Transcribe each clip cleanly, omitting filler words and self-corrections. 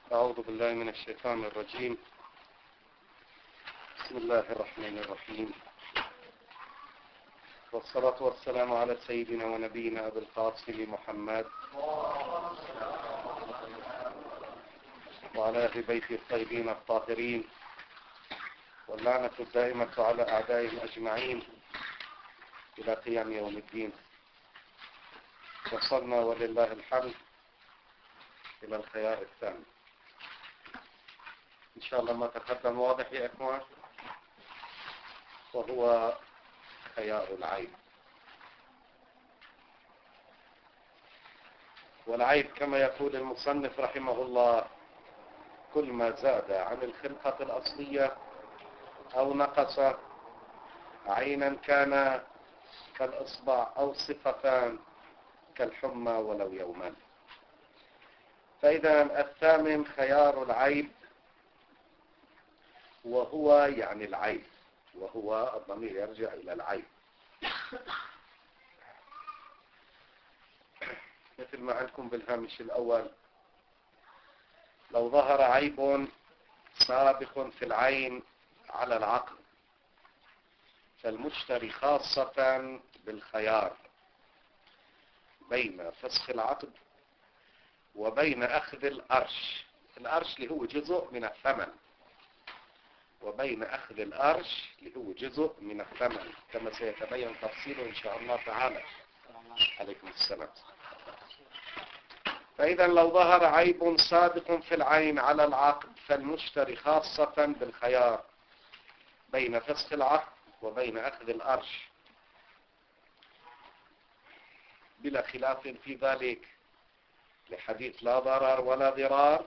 أعوذ بالله من الشيطان الرجيم. بسم الله الرحمن الرحيم، والصلاة والسلام على سيدنا ونبينا أبي القاسم محمد وعلى أهل بيته الطيبين الطاهرين، واللعنة الدائمة على أعدائهم أجمعين إلى قيام يوم الدين. وصلنا ولله الحمد إلى الخيار الثاني إن شاء الله. ما تقدم واضح يا إخوان، وهو خيار العيب. والعيب كما يقول المصنف رحمه الله كل ما زاد عن الخلقة الأصلية أو نقص، عينا كان كالإصبع أو صفتان كالحمى ولو يوما. فإذا الثامن خيار العيب، وهو يعني العيب، وهو الضمير يرجع إلى العيب. مثل ما عندكم بالهامش الأول، لو ظهر عيب سابق في العين على العقل فالمشتري خاصة بالخيار بين فسخ العقد وبين أخذ الأرش. الأرش اللي هو جزء من الثمن، وبين أخذ الأرش اللي هو جزء من الثمن، كما سيتبين تفصيله إن شاء الله تعالى. عليكم السلام. فإذا لو ظهر عيب صادق في العين على العقد فالمشتري خاصة بالخيار بين فسخ العقد وبين أخذ الأرش، بلا خلاف في ذلك، لحديث لا ضرر ولا ضرار.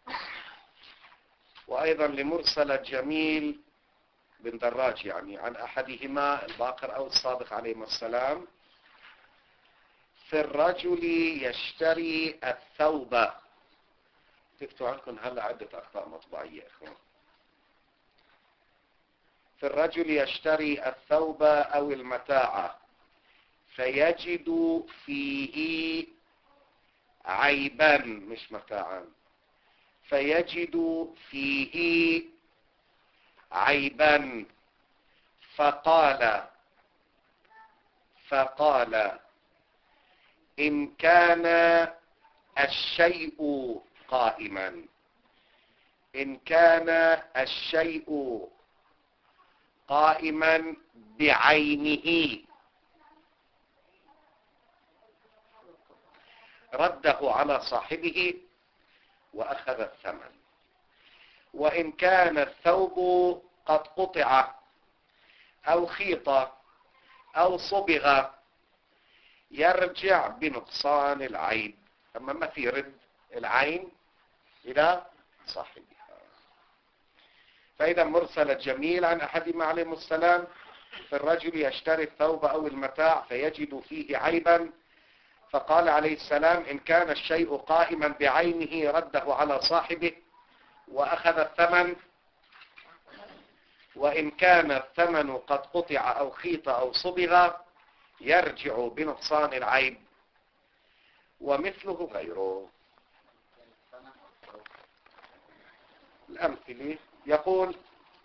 وأيضا لمرسل جميل بن دراج يعني عن أحدهما الباقر أو الصادق عليهما السلام في الرجل يشتري الثوب. تكتبوا عنكم هلا عدة أخطاء مطبعية إخوان. في الرجل يشتري الثوب أو المتاع فيجد فيه عيبا، مش متاعا، فيجد فيه عيبا فقال إن كان الشيء قائما، إن كان الشيء قائما بعينه رده على صاحبه وأخذ الثمن. وإن كان الثوب قد قطع أو خيط أو صبغ يرجع بنقصان العيب. أما ما في رد العين إلى صاحبها. فإذا مرسل جميل عن أحدهما عليه السلام في الرجل يشتري الثوب أو المتاع فيجد فيه عيبا، فقال عليه السلام إن كان الشيء قائما بعينه رده على صاحبه وأخذ الثمن، وإن كان الثمن قد قطع أو خيط أو صبغ يرجع بنقصان العيب ومثله غيره. الأمثلة يقول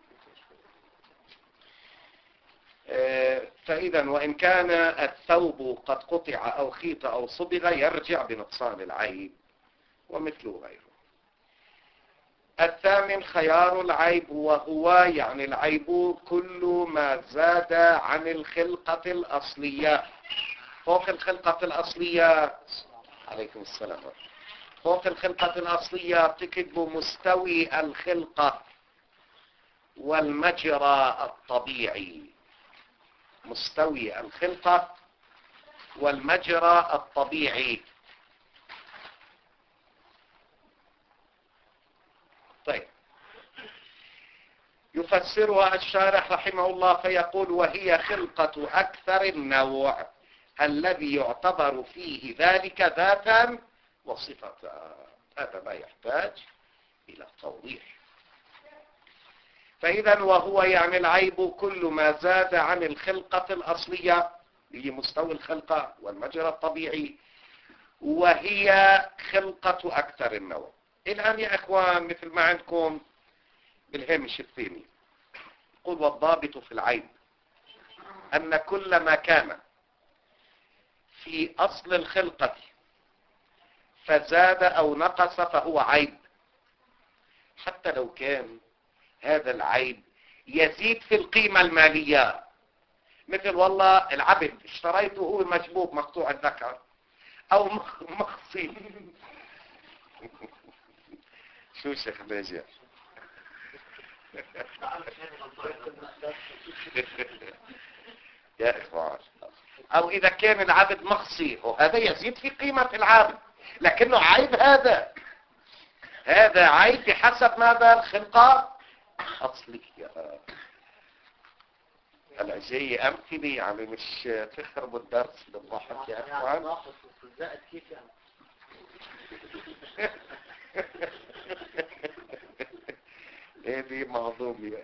فإذا وإن كان الثوب قد قطع أو خيط أو صبغ يرجع بنقصان العيب ومثله غيره. الثامن خيار العيب، وهو يعني العيب كل ما زاد عن الخلقة الأصلية. فوق الخلقة الأصلية، عليكم السلام، فوق الخلقة الأصلية بتكتبوا مستوي الخلقة والمجرى الطبيعي. مستوي الخلقة والمجرى الطبيعي. طيب، يفسرها الشارح رحمه الله فيقول وهي خلقة أكثر النوع الذي يعتبر فيه ذلك ذاتا وصفة. هذا ما يحتاج إلى توضيح. فإذا وهو يعني العيب كل ما زاد عن الخلقة الأصلية، هي مستوى الخلقة والمجرى الطبيعي، وهي خلقة أكثر النوع. الآن يا إخوان مثل ما عندكم بالهامش الثاني قل والضابط في العيب أن كل ما كان في أصل الخلقة فزاد أو نقص فهو عيب، حتى لو كان هذا العيب يزيد في القيمة المالية. مثل والله العبد اشتريته هو مجبوب مقطوع الذكر أو مخصي. شو شيخ بيجي؟ يا إخوان، أو إذا كان العبد مخصي وهذا يزيد في قيمة العبد، لكنه عيب. هذا عيب بحسب ماذا؟ الخلقة أصلية. هلا جاي أمثلة يعني مش تخربوا الدرس بالضحك يا إخوان. كيف يعني؟ هذه مهضومة.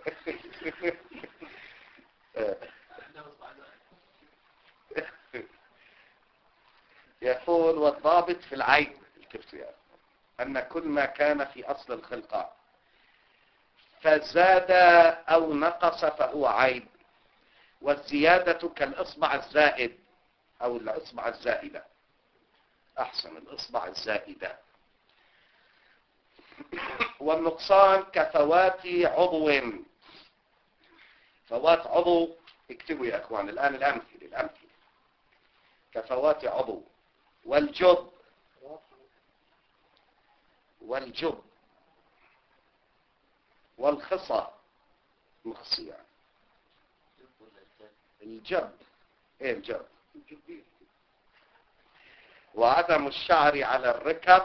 يقول والضابط في العيب الكبسية أن كل ما كان في أصل الخلقة فزاد أو نقص فهو عيب، والزيادة كالإصبع الزائد أو الإصبع الزائدة. أحسن، الإصبع الزائدة. والنقصان كفوات عضو. فوات عضو، اكتبوا يا أخوان الآن الأمثلة. كفوات عضو والجب والخصى، مخصي يعني. الجب، ايه الجب؟ وعدم الشعر على الركب،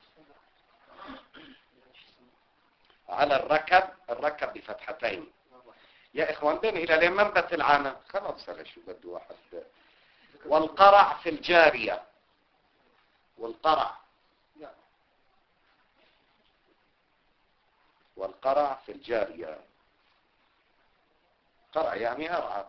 الركب بفتحتين. يا اخوان بين الى لين منبت العانة خلاص. هلا شو بده واحد. والقرع في الجارية، والقرع في الجارية. قرع يعني أرعى.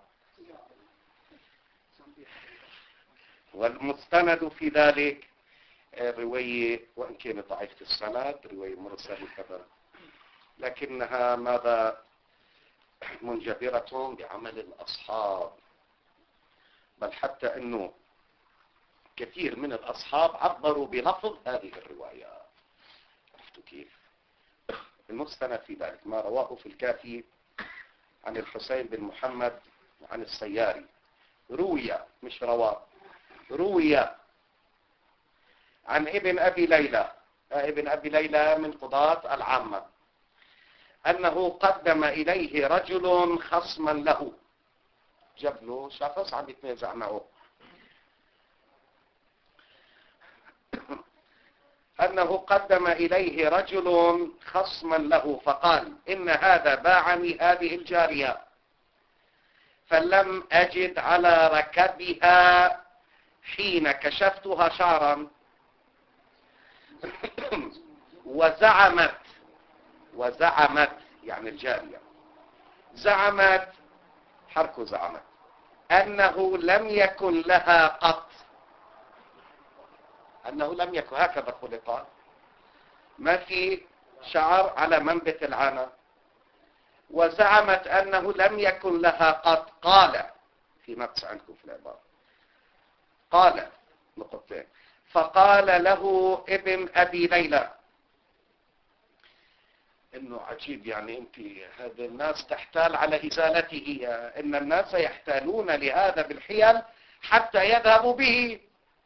والمستند في ذلك رواية وإن كانت ضعيفة السند، رواية مرسلة كذا، لكنها ماذا؟ منجبرة بعمل الأصحاب. بل حتى أنه كثير من الأصحاب عبروا بلفظ هذه الرواية. عرفتوا كيف؟ المستند في ذلك ما رواه في الكافي عن الحسين بن محمد عن السياري، روي مش رواه، روي عن ابن أبي ليلى. ابن أبي ليلى من قضاة العامة أنه قدم إليه رجل خصما له، جاب له شخص عم يتنازع معه، أنه قدم إليه رجل خصما له فقال إن هذا باعني هذه الجارية فلم أجد على ركبها حين كشفتها شعرا وزعمت يعني الجارية زعمت أنه لم يكن لها قط، أنه لم يكن هكذا خلقت، ما في شعر على منبت العانة، وزعمت أنه لم يكن لها قط. قال في نقص عندكم في العبارة، قال نقطتين، فقال له ابن أبي ليلى إنه عجيب يعني أنت هذا الناس تحتال على إزالته، إن الناس يحتالون لهذا بالحيل حتى يذهبوا به،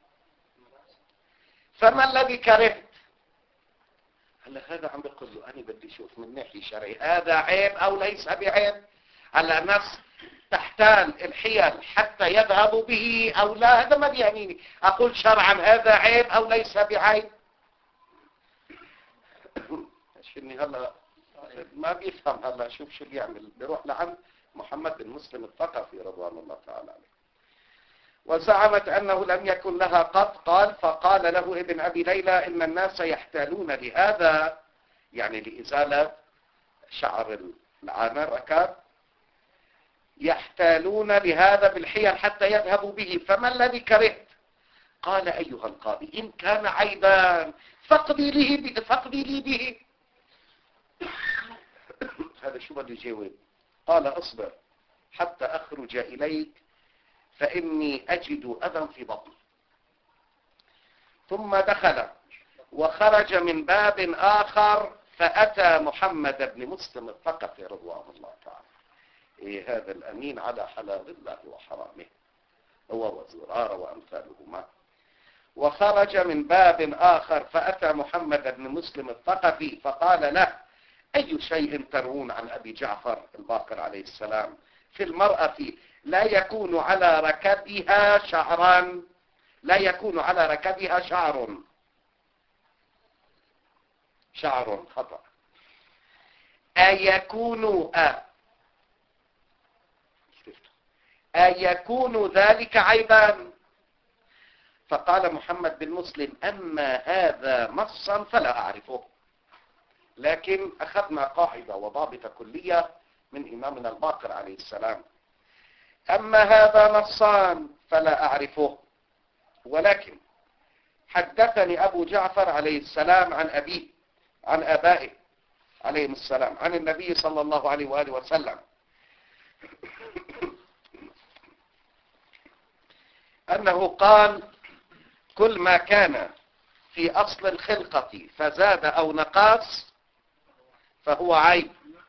فما الذي كرهت؟ هلا هذا عم بيقول له أنا بدي أشوف من ناحية شرعية هذا عيب أو ليس بعيب. هلا الناس تحتال الحيل حتى يذهبوا به أو لا، هذا ما بيعنيني أقول شرعا هذا عيب أو ليس بعيب. شني هلا ما بيفهم. هلا شوف شو بيعمل، بيروح لعند محمد بن مسلم الثقفي رضوان الله تعالى عليه. وزعمت أنه لم يكن لها قط. قال فقال له ابن أبي ليلى إن الناس يحتالون لهذا، يعني لإزالة شعر العانة الركاب، يحتالون لهذا بالحيل حتى يذهبوا به، فما الذي كرهت؟ قال أيها القاضي إن كان عيبا فاقضي لي به. هذا شو بده يجاوب؟ قال اصبر حتى أخرج إليك فإني أجد أذى في بطني. ثم دخل وخرج من باب آخر فأتى محمد بن مسلم الثقفي رضوان الله تعالى. إيه هذا الأمين على حلال الله وحرامه، هو وزرار وأمثالهما. وخرج من باب آخر فأتى محمد بن مسلم الثقفي فقال له أي شيء ترون عن أبي جعفر الباقر عليه السلام في المرأة لا يكون على ركبها شعرا، لا يكون على ركبها شعر خطأ، أيكون ذلك عيبا؟ فقال محمد بن مسلم أما هذا نصا فلا أعرفه، لكن أخذنا قاعدة وضابط كلية من إمامنا الباقر عليه السلام، أما هذا نصان فلا أعرفه، ولكن حدثني أبو جعفر عليه السلام عن أبيه عن آبائه عليهم السلام عن النبي صلى الله عليه وآله وسلم أنه قال كل ما كان في أصل الخلقة فزاد أو نقص فهو عيب.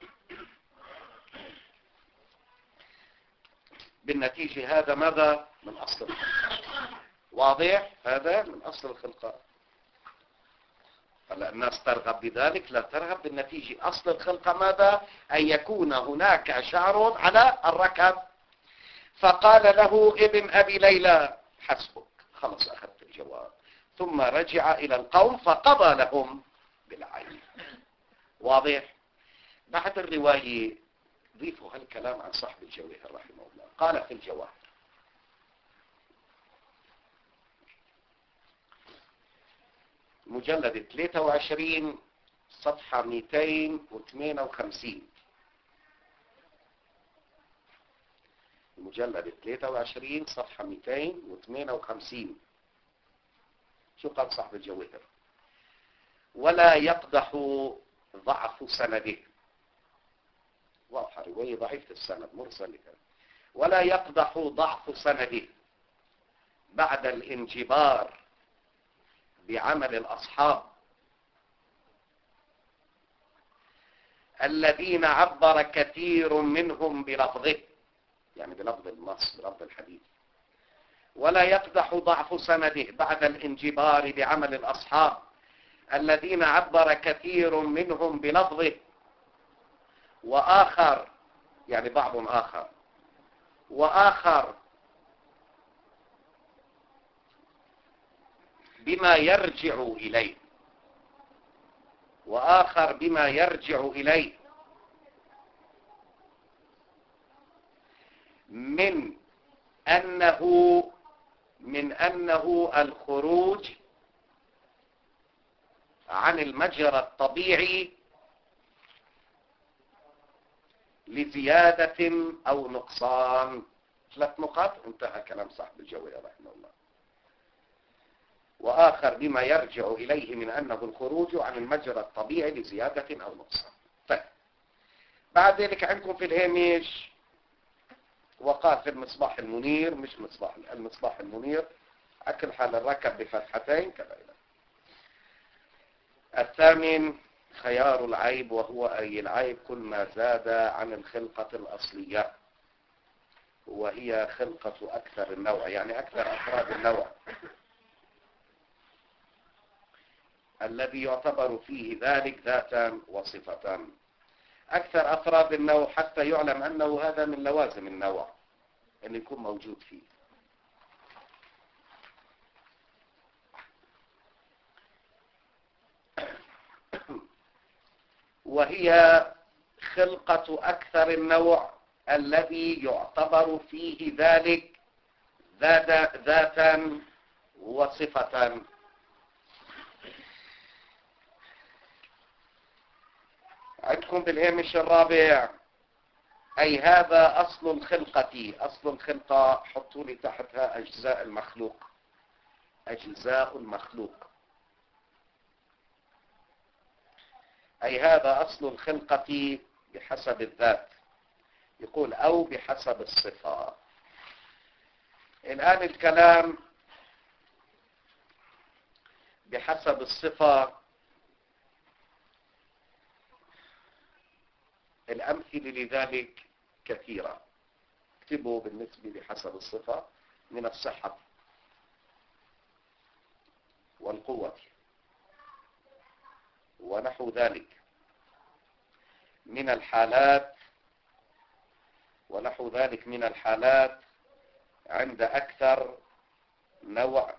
بالنتيجة هذا ماذا؟ من أصل الخلقة. واضح؟ هذا من أصل الخلقة. هلا الناس ترغب بذلك؟ لا ترغب. بالنتيجة أصل الخلقة ماذا؟ أن يكون هناك شعر على الركب. فقال له ابن أبي ليلى حسبك، خلص أخذت الجواب. ثم رجع إلى القوم فقضى لهم بالعين. واضح؟ بعد الرواية ضيفوا هالكلام عن صاحب الجواهر رحمه الله. قال في الجواهر مجلد 23 صفحة 258، مجلد 23 صفحة 258. شو قال صاحب الجواهر؟ ولا يقدح ضعف سنده، واضحة رواية ضعيفة السند مرسل، ولا يقدح ضعف سنده بعد الانجبار بعمل الأصحاب الذين عبر كثير منهم بلفظه، يعني بلفظ النص بلفظ الحديث. ولا يقدح ضعف سنده بعد الانجبار بعمل الأصحاب الذين عبر كثير منهم بلفظه، وآخر يعني بعض آخر، وآخر بما يرجع إليه، وآخر بما يرجع إليه من أنه الخروج عن المجرى الطبيعي لزيادة أو نقصان. 3 نقاط انتهى كلام صاحب الجواهر رحمه الله. وآخر بما يرجع إليه من أنه الخروج عن المجرى الطبيعي لزيادة أو نقصان. طيب بعد ذلك عندكم في الهامش وقال في المصباح المنير، مش المصباح المنير أكل حال الركب بفتحتين كذا. 8 خيار العيب، وهو أي العيب كل ما زاد عن الخلقة الأصلية، وهي خلقة أكثر النوع، يعني أكثر أفراد النوع الذي يعتبر فيه ذلك ذاتا وصفة. أكثر أفراد النوع حتى يعلم أنه هذا من لوازم النوع أن يكون موجود فيه. وهي خلقة أكثر النوع الذي يعتبر فيه ذلك ذاتا وصفة. عندكم بالهامش الرابع أي هذا أصل الخلقة. أصل الخلقة حطوا لي تحتها أجزاء المخلوق، أجزاء المخلوق. أي هذا أصل الخلقة بحسب الذات. يقول أو بحسب الصفة. الآن الكلام بحسب الصفة، الأمثلة لذلك كثيرة. اكتبوا بالنسبة بحسب الصفة: من الصحة والقوة ونحو ذلك، من الحالات ونحو ذلك من الحالات عند أكثر نوع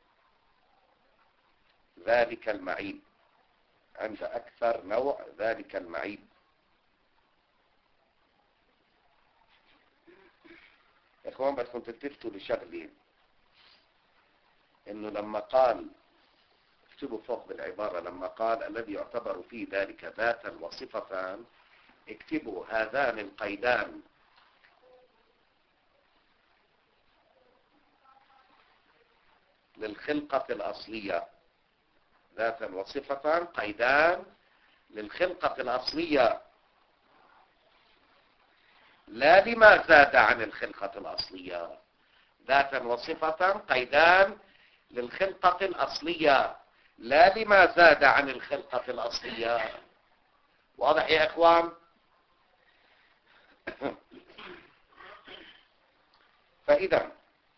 ذلك المعيب، عند أكثر نوع ذلك المعيب. يا إخوان بدكم تلتفتوا لشغلين، إنه لما قال، اكتبوا فوق بالعبارة، لما قال الذي يعتبر فيه ذلك ذاتا وصفتان، اكتبوا هذان القيدان للخلقة الأصلية، ذاتا وصفتان، قيدان للخلقة الأصلية، لا لما زاد عن الخلقة الأصلية. ذاتا وصفتان قيدان للخلقة الأصلية، لا لما زاد عن الخلقة الأصلية. واضح يا إخوان؟ فإذا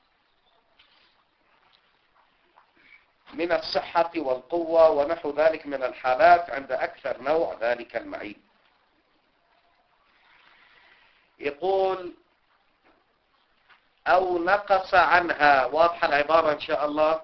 من الصحة والقوة ونحو ذلك من الحالات عند أكثر نوع ذلك المعيب. يقول أو نقص عنها، واضحة العبارة إن شاء الله،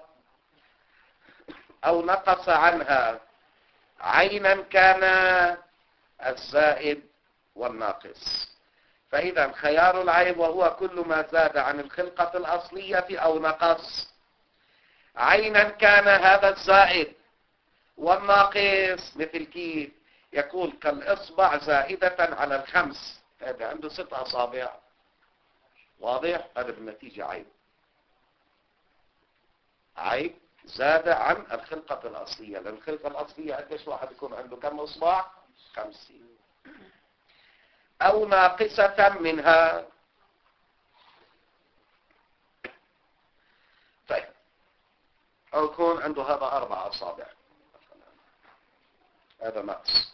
أو نقص عنها عينا كان الزائد والناقص. فإذا خيار العيب وهو كل ما زاد عن الخلقة الأصلية أو نقص، عينا كان هذا الزائد والناقص، مثل كيف يقول كالإصبع زائدة على الخمس، هذا عنده 6 أصابع، واضح؟ هذا بالنتيجة عيب، عيب زاد عن الخلقة الأصلية، لأن الخلقة الأصلية قديش واحد يكون عنده كم إصبع؟ 5. أو ناقصة منها. طيب، أو يكون عنده هذا 4 أصابع، هذا ناقص.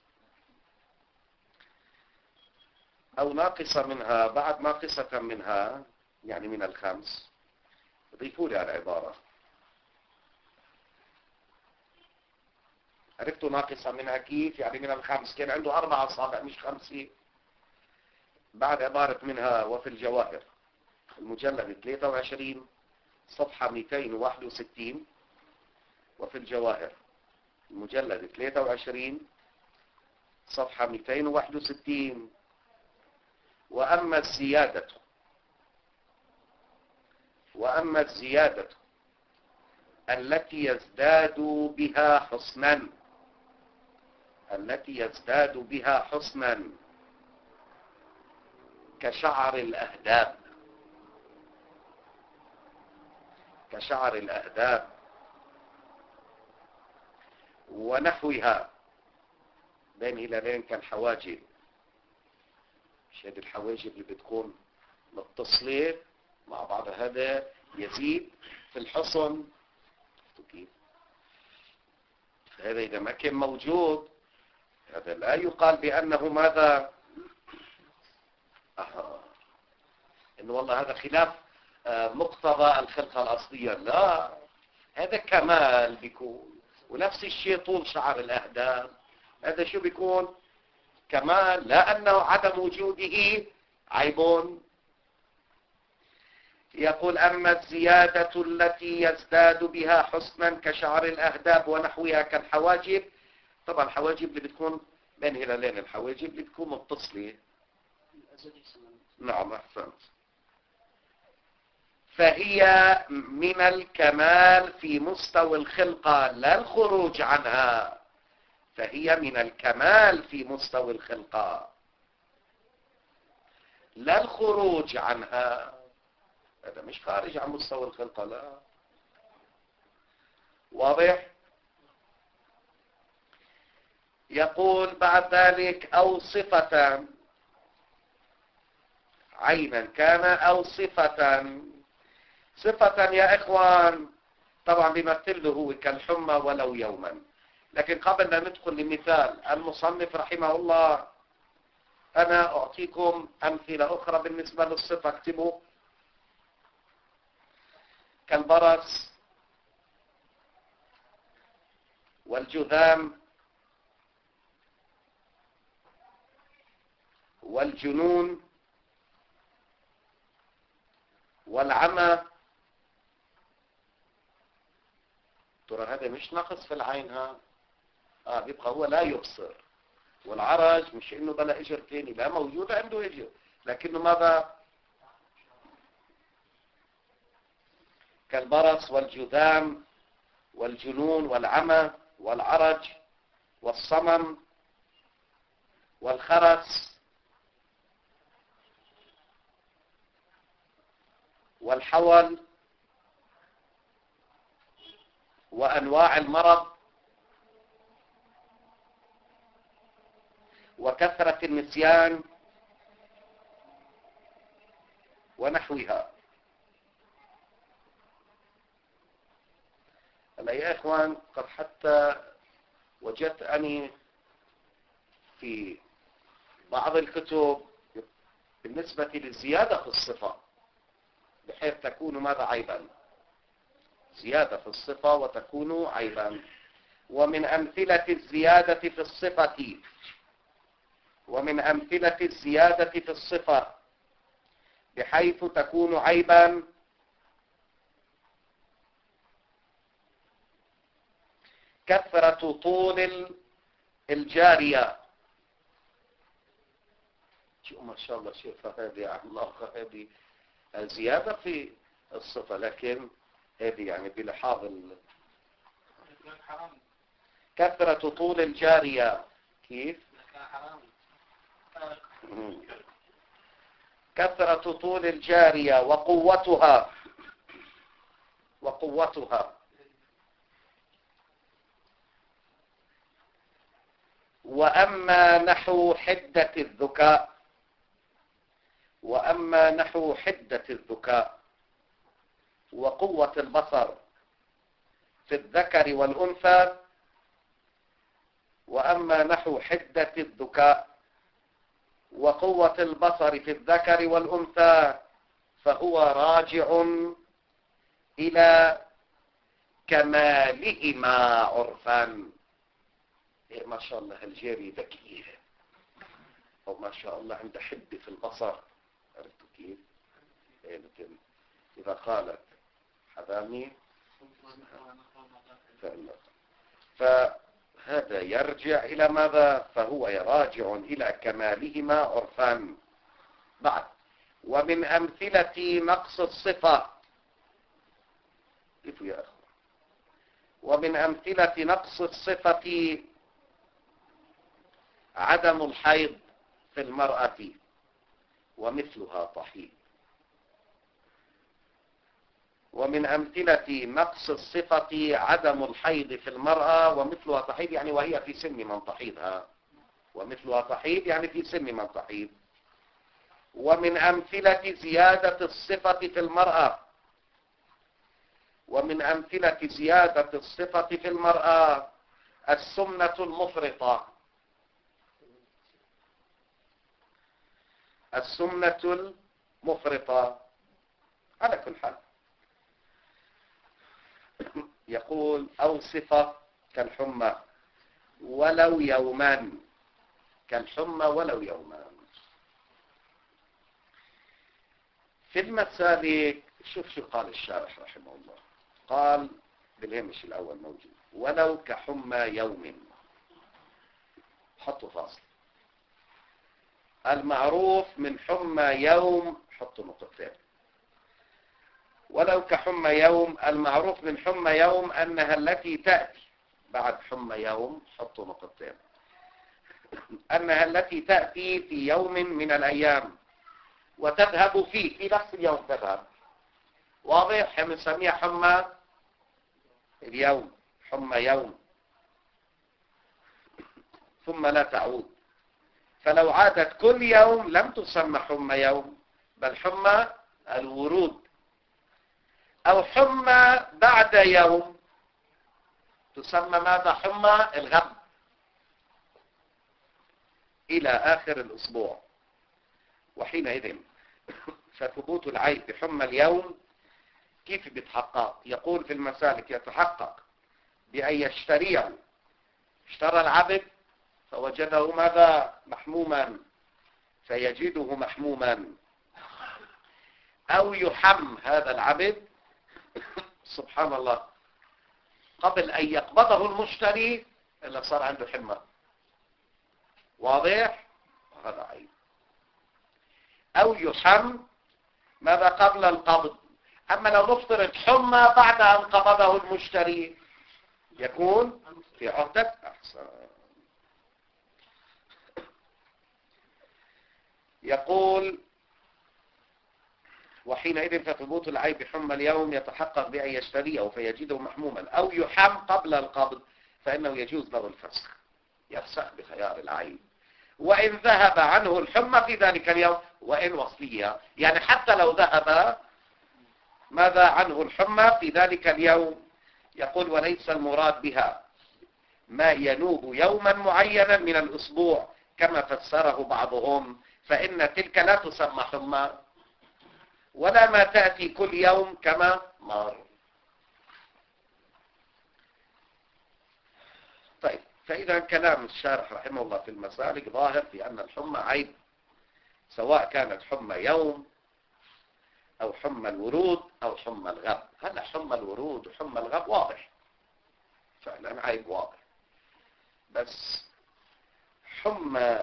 أو ناقصة منها، بعد ناقصة منها يعني من ال5، ضيفوا لي على العبارة. عرفتوا ناقصة منها كيف؟ يعني من ال5، كان عنده 4 أصابع مش 5. بعد عبارة منها وفي الجواهر المجلد 23 صفحة 261، وفي الجواهر المجلد 23 صفحة 261. وأما الزيادة التي يزداد بها حسنا، التي يزداد بها حسنا كشعر الأهداب، كشعر الأهداب ونحوها، بين هلالين كالحواجب. مش هذه الحواجب اللي بتكون متصلة مع بعض، هذا يزيد في الحصن كيف؟ هذا إذا ما كان موجود هذا لا يقال بأنه ماذا؟ إنه والله هذا خلاف مقتضى الخلقة الأصلية، لا، هذا كمال بيكون. ونفس الشيء طول شعر الأهداب، هذا شو بيكون؟ كمال، لا أنه عدم وجوده عيب. يقول أما الزيادة التي يزداد بها حسنا كشعر الأهداب ونحوها كالحواجب. طبعا الحواجب اللي بتكون بين هلالين، الحواجب اللي بتكون متصلة. نعم أحسنت. فهي من الكمال في مستوى الخلقة لا الخروج عنها، فهي من الكمال في مستوى الخلقة لا الخروج عنها. هذا مش خارج عن مستوى الخلقة، لا، واضح؟ يقول بعد ذلك أو صفة، عينا كان أو صفة. صفة يا إخوان طبعا بيمثل له هو كالحمى ولو يوما. لكن قبل أن ندخل لمثال المصنف رحمه الله، أنا أعطيكم أمثلة أخرى بالنسبة للصفة. اكتبوا: كالبرص والجذام والجنون والعمى. ترى هذا مش نقص في العين، بيبقى هو لا يبصر. والعرج مش انه بلا اجر تاني، لا موجود عنده اجر، لكنه ماذا؟ كالبرص والجذام والجنون والعمى والعرج والصمم والخرس والحول وأنواع المرض وكثرة النسيان ونحوها. هلا يا إخوان، قد حتى وجدت أني في بعض الكتب بالنسبة للزيادة في الصفة بحيث تكون ماذا؟ عيبا. زيادة في الصفة وتكون عيبا. ومن أمثلة الزيادة في الصفة، ومن أمثلة الزيادة في الصفة بحيث تكون عيبا كثرة طول الجارية. شو ما شاء الله، شوف هذه الله، هذه زيادة في الصفة، لكن هذه يعني بلحاظ كثرة طول الجارية. كيف؟ كثرة طول الجارية وقوتها وأما نحو حدة الذكاء، وأما نحو حدة الذكاء وقوة البصر في الذكر والأنثى، وأما نحو حدة الذكاء وقوة البصر في الذكر والأنثى فهو راجع إلى كمالهما عرفا. إيه ما شاء الله الجارية ذكية، أو ما شاء الله عندها حدة في البصر. عرفتوا كيف؟ إيه مثل إذا قالت حذامي فهذا يرجع إلى ماذا؟ فهو راجع إلى كمالهما عرفا. بعد: ومن أمثلة نقص الصفة، كيف يا أخوة؟ ومن أمثلة نقص الصفة عدم الحيض في المرأة ومثلها طحيب. ومن أمثلة نقص الصفة عدم الحيض في المرأة ومثلها طحيب، يعني وهي في سن من تحيضها، ومثلها طحيب يعني في سن من تحيض. ومن أمثلة زيادة الصفة في المرأة، ومن أمثلة زيادة الصفة في المرأة السمنة المفرطة. السمنة المفرطة. على كل حال يقول أو صفة كالحمى ولو يوما، كالحمى ولو يوما. في المسالك شوف شو قال الشارح رحمه الله. قال بالهمش الأول موجود: ولو كحمى يوم. حطوا فاصل. المعروف من حمى يوم، حطوا نقطتين. ولو كحمى يوم، المعروف من حمى يوم أنها التي تأتي بعد حمى يوم، حطوا نقطتين، أنها التي تأتي في يوم من الأيام وتذهب فيه، في نفس اليوم تذهب. واضح؟ بنسميها حمى اليوم. حمى يوم ثم لا تعود، فلو عادت كل يوم لم تسمى حمى يوم بل حمى الورود، أو حمى بعد يوم تسمى ماذا؟ حمى الغم إلى آخر الأسبوع. وحينئذ فثبوت العيب بحمى اليوم كيف بيتحقق؟ يقول في المسالك يتحقق بأن يشتريه، اشترى العبد فوجده ماذا؟ محموما، فيجده محموما، أو يحم هذا العبد سبحان الله قبل أن يقبضه المشتري إلا صار عنده حمى. واضح؟ هذا عيب. أو يحم ماذا؟ قبل القبض. أما لو نفترض حمى بعد أن قبضه المشتري يكون في عهدة أحسن. يقول وحينئذ فثبوت العيب بحمى اليوم يتحقق بأن يشتريه فيجده محموما، أو يحم قبل القبض فإنه يجوز له الفسخ، يفسخ بخيار العيب، وإن ذهب عنه الحمى في ذلك اليوم، وإن وصلية يعني حتى لو ذهب ماذا عنه الحمى في ذلك اليوم. يقول وليس المراد بها ما ينوب يوما معينا من الأسبوع كما فسره بعضهم، فإن تلك لا تسمى حمى، ولا ما تأتي كل يوم كما مر. طيب، فإذا كلام الشارح رحمه الله في المسالك ظاهر في أن الحمى عيب، سواء كانت حمى يوم أو حمى الورود أو حمى الغب. هلا حمى الورود وحمى الغب واضح، فعلا عيب واضح، بس حمى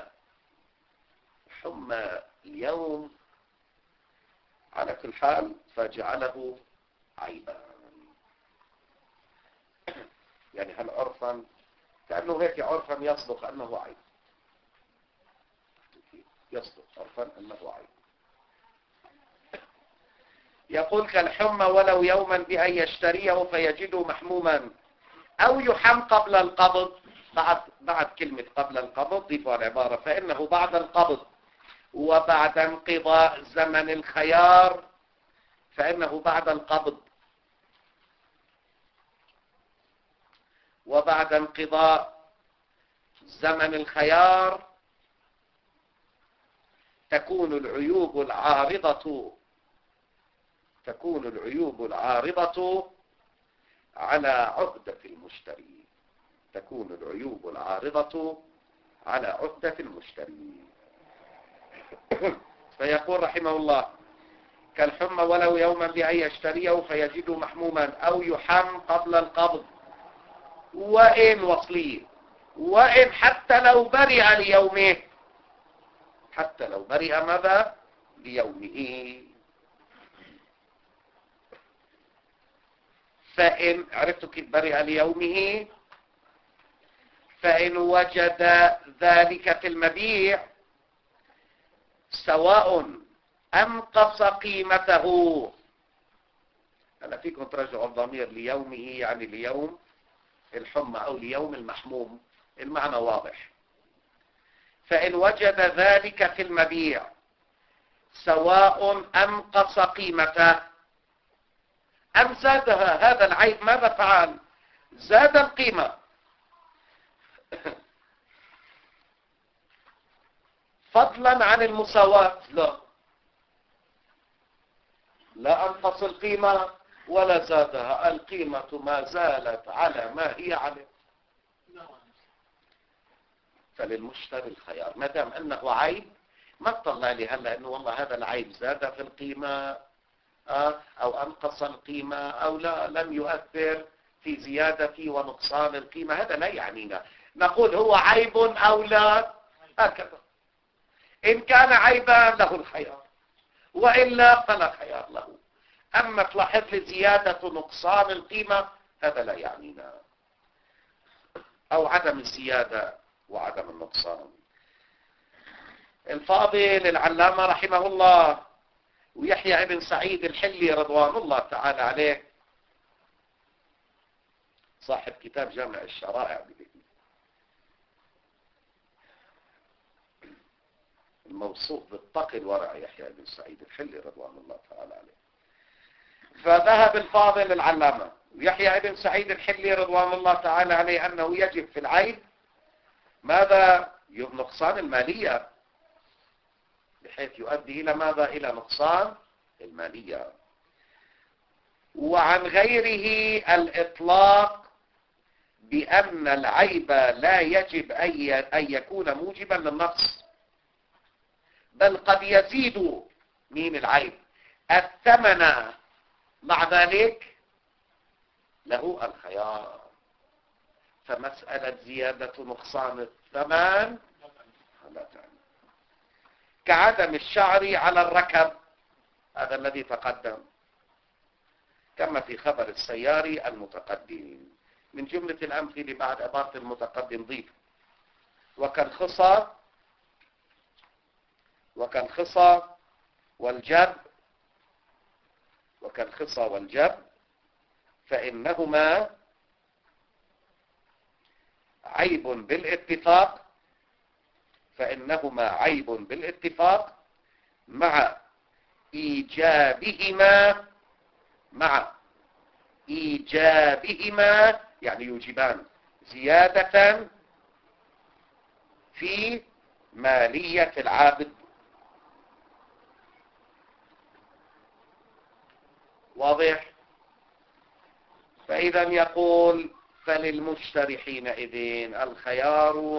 اليوم على كل حال فجعله عيبا. يعني هل عرفا كأنه هيك عرفا يصدق أنه عيب، يصدق عرفا أنه عيب. يقول كالحمى ولو يوما بأن يشتريه فيجده محموما، أو يحم قبل القبض. بعد كلمة قبل القبض ضيفوا العبارة فإنه بعد القبض وبعد انقضاء زمن الخيار، فإنه بعد القبض وبعد انقضاء زمن الخيار تكون العيوب العارضة على عهدة المشتري. تكون العيوب العارضة على عهدة المشتري. فيقول رحمه الله كالحمى ولو يوما بأن يشتريه فيجده محموما، أو يحم قبل القبض، وإن وصليه، وإن حتى لو برئ ليومه، حتى لو برئ ماذا؟ ليومه. فإن عرفتوا كيف برئ ليومه؟ فإن وجد ذلك في المبيع سواء أنقص قيمته. هلا فيكم ترجعوا الضمير ليومه يعني ليوم الحمى أو ليوم المحموم، المعنى واضح. فإن وجد ذلك في المبيع سواء أنقص قيمته أم زادها، هذا العيب ماذا فعل؟ زاد القيمة. فضلا عن المساواة، لا أنقص القيمة ولا زادها، القيمة ما زالت على ما هي عليه. فللمشتري الخيار ما دام أنه عيب، ما تطلع لي هلا أنه والله هذا العيب زاد في القيمة أو أنقص القيمة أو لا لم يؤثر في زيادة ونقصان القيمة، هذا لا يعنينا. نقول هو عيب أو لا، هكذا. إن كان عيبا له الخيار، وإلا فلا خيار له. أما تلاحظ لي زيادة نقصان القيمة هذا لا يعنينا، أو عدم الزيادة وعدم النقصان. الفاضل العلامة رحمه الله ويحيى ابن سعيد الحلي رضوان الله تعالى عليه صاحب كتاب جامع الشرائع الموصوف بالطق الورع يحيى بن سعيد الحلي رضوان الله تعالى عليه. فذهب الفاضل العلامة يحيى بن سعيد الحلي رضوان الله تعالى عليه أنه يجب في العيب ماذا؟ نقصان المالية، بحيث يؤدي إلى ماذا؟ إلى نقصان المالية. وعن غيره الإطلاق بأن العيب لا يجب أن يكون موجبا للنقص، بل قد يزيد من العيب الثمن، مع ذلك له الخيار. فمسألة زيادة نقصان الثمن لا تعني كعدم الشعر على الركب، هذا الذي تقدم، كما في خبر السيار المتقدم. من جملة الأمثلة بعد عبارة المتقدم ضيف وكالخصى والجب فإنهما عيب بالاتفاق مع إيجابهما يعني يوجبان زيادة في مالية العابد. واضح؟ فإذا يقول فللمشتري حينئذ الخيار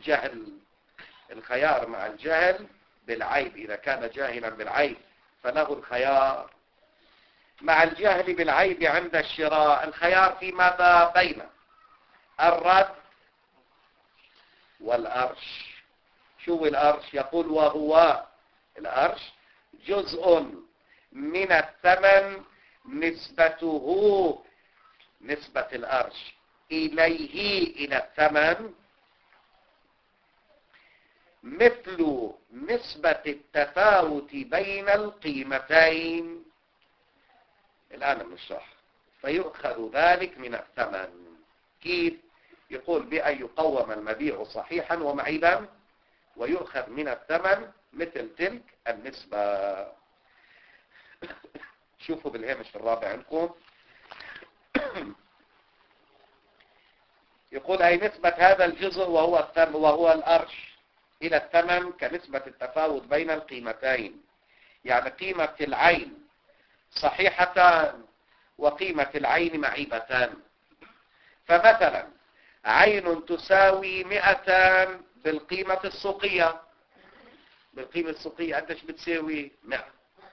مع الجهل بالعيب. إذا كان جاهلا بالعيب فله الخيار مع الجهل بالعيب عند الشراء. الخيار في ماذا؟ بين الرد والأرش. شو الأرش؟ يقول وهو الأرش جزء من الثمن نسبة الأرش إلى الثمن مثل نسبة التفاوت بين القيمتين. الآن نشرح. فيؤخذ ذلك من الثمن. كيف؟ يقول بأن يقوم المبيع صحيحا ومعيبا ويؤخذ من الثمن مثل تلك النسبة. شوفوا بالهامش الرابع عندكم يقول أي نسبة هذا الجزء وهو الأرش إلى الثمن كنسبة التفاوت بين القيمتين، يعني قيمة العين صحيحتان وقيمة العين معيبتان. فمثلا عين تساوي 200 بالقيمة السوقية. بالقيمة السوقية قديش بتساوي؟ 100،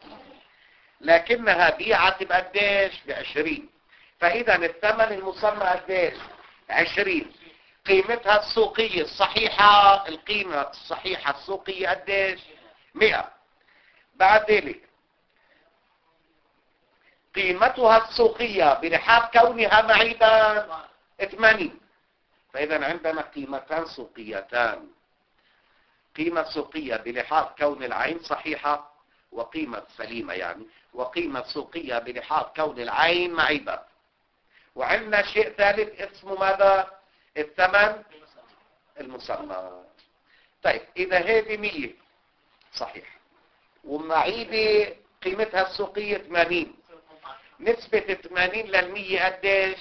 لكنها بيعت بقديش؟ ب20. فإذا الثمن المسمى قديش؟ 20. قيمتها السوقية الصحيحة، القيمة الصحيحة السوقية قديش؟ 100. بعد ذلك قيمتها السوقية بلحاظ كونها معيبة 80. فإذا عندنا قيمتان سوقيتان، قيمة سوقية بلحاظ كون العين صحيحة وقيمة سليمة يعني، وقيمة سوقية بلحاظ كون العين معيبة. وعندنا شيء ثالث اسمه ماذا؟ الثمن المسمى. طيب إذا هذه 100 صحيح ومعيبة قيمتها السوقية 80، نسبة 80 لل100 قديش؟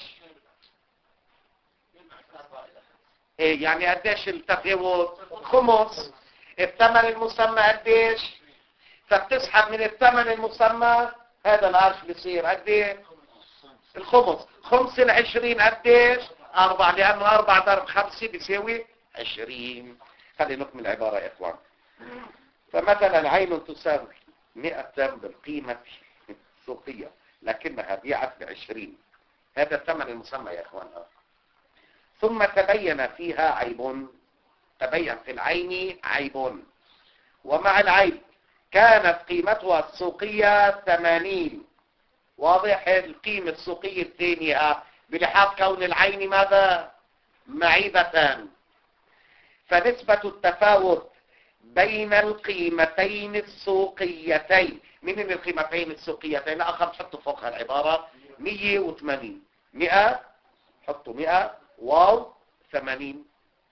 ايه يعني قديش التفاوت؟ خمس. الثمن المسمى قديش؟ فبتسحب من الثمن المسمى هذا العرش بيصير قديش؟ الخمس. 5 ل20 قديش؟ 4، لأنه 4 ضرب 5 بيساوي 20. خلينا نكمل العبارة يا إخوان. فمثلا عين تساوي 100 بالقيمة السوقية لكنها بيعت ب20، هذا الثمن المسمى يا إخوان. ثم تبين فيها عيب، تبين في العين عيب، ومع العيب كانت قيمتها السوقية 80. واضح؟ القيمة السوقية الثانية بلحاظ كون العين ماذا؟ معيبتان. فنسبة التفاوت بين القيمتين السوقيتين، من القيمتين السوقيتين؟ آخر حطوا فوقها العبارة 180. 100 حطوا 100 واو 80.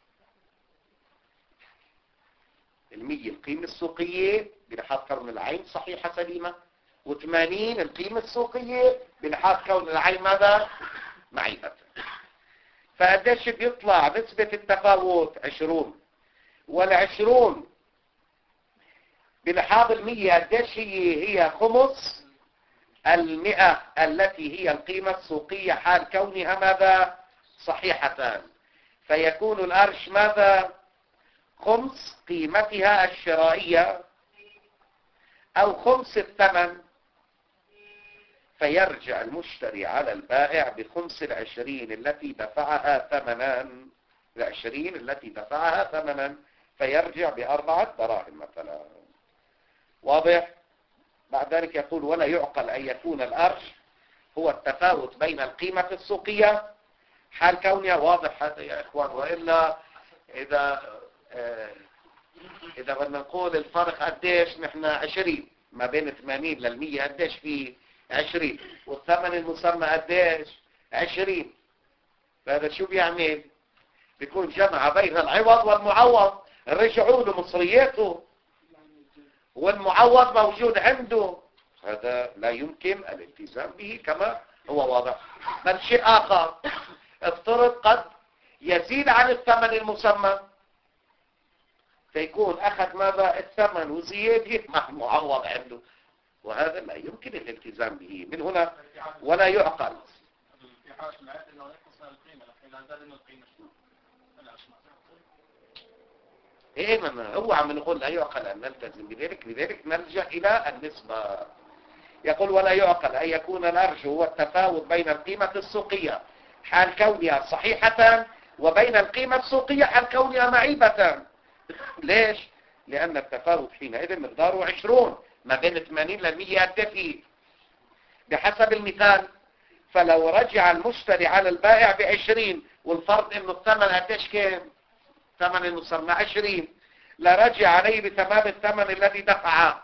100 القيمة السوقية بلحاظ كون العين صحيحة سليمة، و80 القيمة السوقية بلحاظ كون العين ماذا؟ معيبة. فقديش بيطلع نسبة التفاوت؟ 20. وال20 بلحاظ 100 قديش هي خمس 100 التي هي القيمة السوقية حال كونها ماذا؟ صحيحتان. فيكون الأرش ماذا؟ خمس قيمتها الشرائية أو خمس الثمن. فيرجع المشتري على البائع بخمس 20 التي دفعها ثمنا، 20 التي دفعها ثمنا، فيرجع ب4 دراهم مثلا. واضح؟ بعد ذلك يقول ولا يعقل أن يكون الأرش هو التفاوت بين القيمة السوقية حال كونها. واضح هذا يا إخوان؟ وإلا إذا بدنا نقول الفرق قديش، نحن 20 ما بين 80 لل100 قديش فيه؟ 20. والثمن المسمى قديش؟ 20. فهذا شو بيعمل؟ بيكون جمع بين العوض والمعوض، رجعوا له مصرياته والمعوض موجود عنده. هذا لا يمكن الالتزام به كما هو واضح. بل شيء آخر، افترض قد يزيد عن الثمن المسمى، فيكون أخذ ماذا؟ الثمن وزيادة مع المعوض عنده، وهذا لا يمكن الالتزام به. من هنا ولا يعقل. ايه من هو عم نقول لا يعقل ان نلتزم لذلك نرجع الى النسبة. يقول ولا يعقل ان يكون الارج هو التفاوت بين القيمة السوقية حال كونها صحيحة وبين القيمة السوقية حال كونها معيبة. ليش؟ لان التفاوت حينئذ مقداره 20 ما بين 80 ل100 الدفي بحسب المثال. فلو رجع المشتري على البائع ب20 والفرض انه الثمن قديش كان؟ ثمن المسمى 20، لرجع عليه بتمام الثمن الذي دفعه،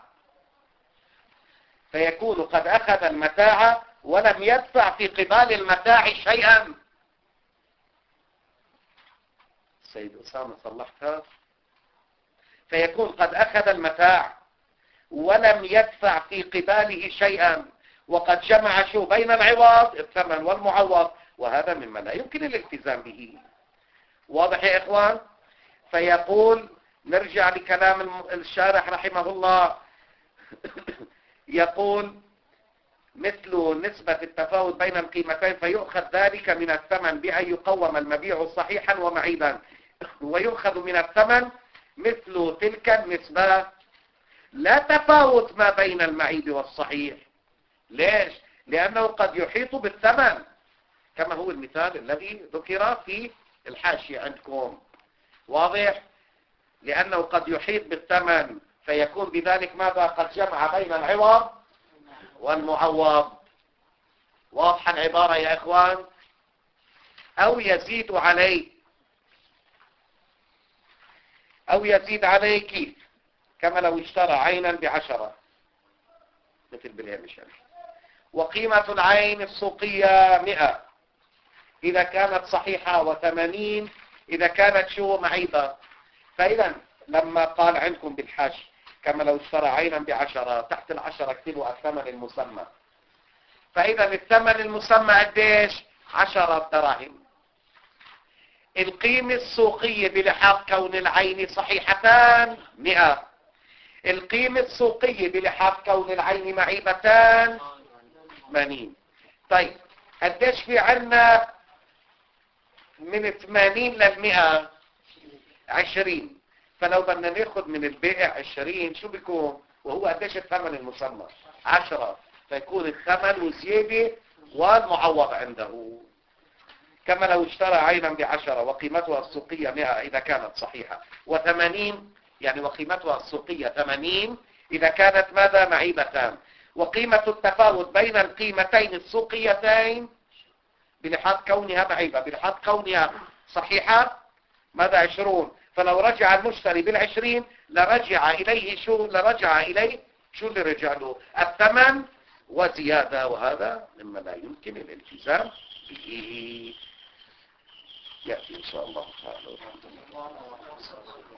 فيكون قد أخذ المتاع ولم يدفع في قبال المتاع شيئا. سيد أسامة صلحتها. فيكون قد أخذ المتاع ولم يدفع في قباله شيئا، وقد جمع شو بين العوض الثمن والمعوض، وهذا مما لا يمكن الالتزام به. واضح يا إخوان؟ فيقول نرجع لكلام الشارح رحمه الله. يقول مثل نسبة التفاوت بين القيمتين، فيؤخذ ذلك من الثمن بأن يقوم المبيع صحيحا ومعيبا، ويؤخذ من الثمن مثل تلك النسبة. لا تفاوت ما بين المعيب والصحيح. ليش؟ لأنه قد يحيط بالثمن كما هو المثال الذي ذكر في الحاشية عندكم. واضح؟ لأنه قد يحيط بالثمن، فيكون بذلك ماذا؟ قد جمع بين العوض والمعوض. واضحة العبارة يا إخوان؟ أو يزيد عليه. أو يزيد عليه كيف؟ كما لو اشترى عينا ب10 مثل بالهامش. وقيمة العين السوقية 100 إذا كانت صحيحة، و80 إذا كانت شو معيبة. فإذا لما قال عندكم بالحاش كما لو اشترى عينا ب10، تحت 10 اكتبوا الثمن المسمى. فإذا الثمن المسمى قديش؟ 10 دراهم. القيمة السوقية بلحاظ كون العين صحيحتان 100. القيمة السوقية بلحاظ كون العين معيبتان 80. طيب قديش في عنا من 80 لل100؟ 20. فلو بدنا ناخذ من البائع 20 شو بيكون؟ وهو قديش الثمن المسمى؟ 10. فيكون الثمن وزيادة والمعوض عنده. كما لو اشترى عينا ب10 وقيمتها السوقية 100 إذا كانت صحيحة، و80 يعني وقيمتها السوقية 80 إذا كانت ماذا؟ معيبتان. وقيمة التفاوت بين القيمتين السوقيتين بلحاظ كونها معيبة بلحاظ كونها صحيحة ماذا؟ 20. فلو رجع المشتري بال20 لرجع إليه شو؟ لرجع إليه شو اللي رجع له؟ الثمن وزيادة، وهذا مما لا يمكن الالتزام به. يأتي إن شاء الله تعالى.